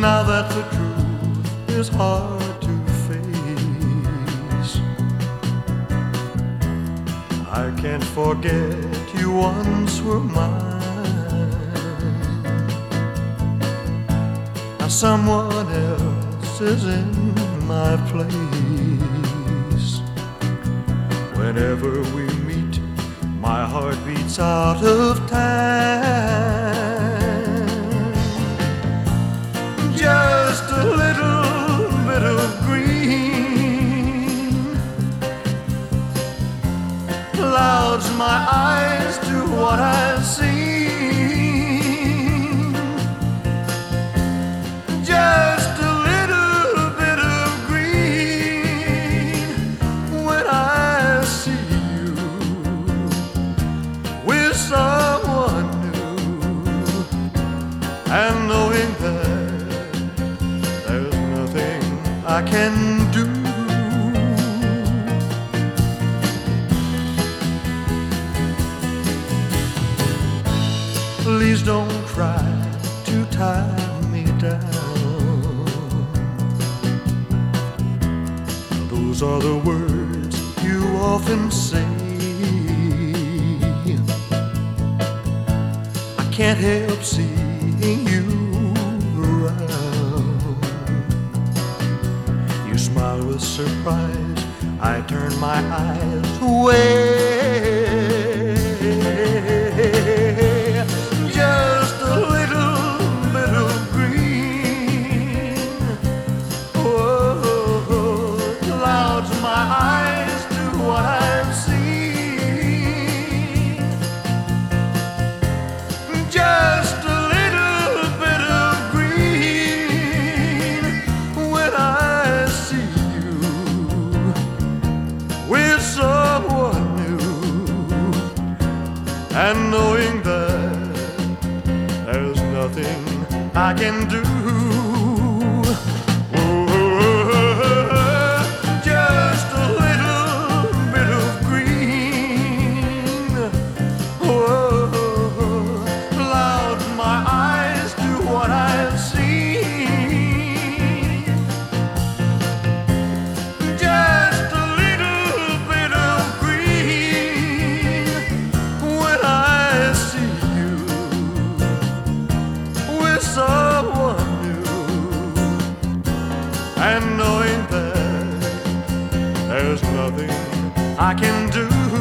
Now that the truth is hard to face, I can't forget you once were mine. Now someone else is in my place. Whenever we meet, my heart beats out of time. Just a little bit of green clouds my eyes to what I see. Just a little bit of green when I see you with someone new, and knowing that there's nothing I can do. Please don't try to tie me down. Those are the words you often say. I can't help seeing you around. You smile with surprise, I turn my eyes away. Just a little bit of green, oh, clouds my eyes to what I'm seeing. Just a little bit of green when I see you with someone new, and knowing that there's nothing I can do. Just a little bit of green, clouds my eyes to what I've seen. Just a little bit of green when I see you with someone new, and knowing that there's nothing I can do.